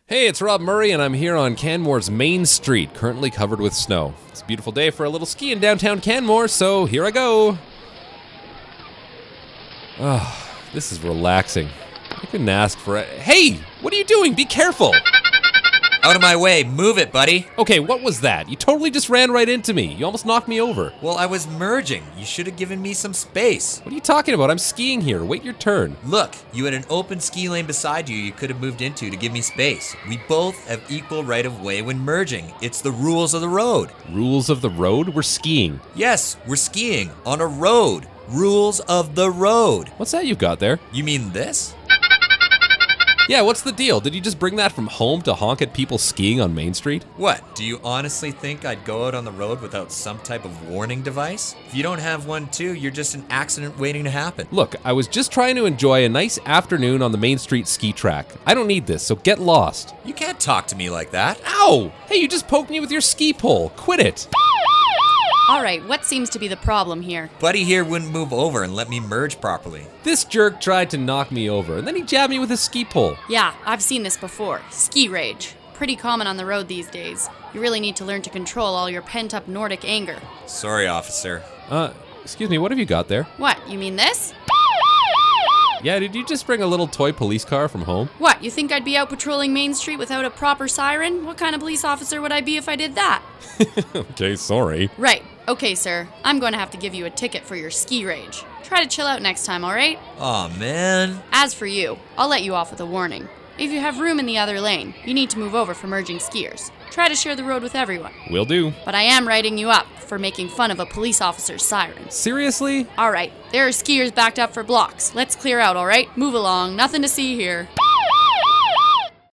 Hey, it's Rob Murray, and I'm here on Canmore's Main Street, currently covered with snow. It's a beautiful day for a little ski in downtown Canmore, so here I go. This is relaxing. I couldn't ask for it. Hey, what are you doing? Be careful! Out of my way, move it, buddy. Okay, what was that? You totally just ran right into me. You almost knocked me over. Well, I was merging. You should have given me some space. What are you talking about? I'm skiing here. Wait your turn. Look, you had an open ski lane beside you could have moved into to give me space. We both have equal right of way when merging. It's the rules of the road. Rules of the road? We're skiing. Yes, we're skiing on a road. Rules of the road. What's that you've got there? You mean this? Yeah, what's the deal? Did you just bring that from home to honk at people skiing on Main Street? What, do you honestly think I'd go out on the road without some type of warning device? If you don't have one too, you're just an accident waiting to happen. Look, I was just trying to enjoy a nice afternoon on the Main Street ski track. I don't need this, so get lost. You can't talk to me like that. Ow! Hey, you just poked me with your ski pole. Quit it. All right, what seems to be the problem here? Buddy here wouldn't move over and let me merge properly. This jerk tried to knock me over, and then he jabbed me with his ski pole. Yeah, I've seen this before. Ski rage. Pretty common on the road these days. You really need to learn to control all your pent-up Nordic anger. Sorry, officer. Excuse me, what have you got there? What, you mean this? Yeah, did you just bring a little toy police car from home? What, you think I'd be out patrolling Main Street without a proper siren? What kind of police officer would I be if I did that? Okay, sorry. Right. Okay, sir. I'm going to have to give you a ticket for your ski rage. Try to chill out next time, all right? Aw, man. As for you, I'll let you off with a warning. If you have room in the other lane, you need to move over for merging skiers. Try to share the road with everyone. Will do. But I am writing you up for making fun of a police officer's siren. Seriously? All right, there are skiers backed up for blocks. Let's clear out, all right? Move along, nothing to see here.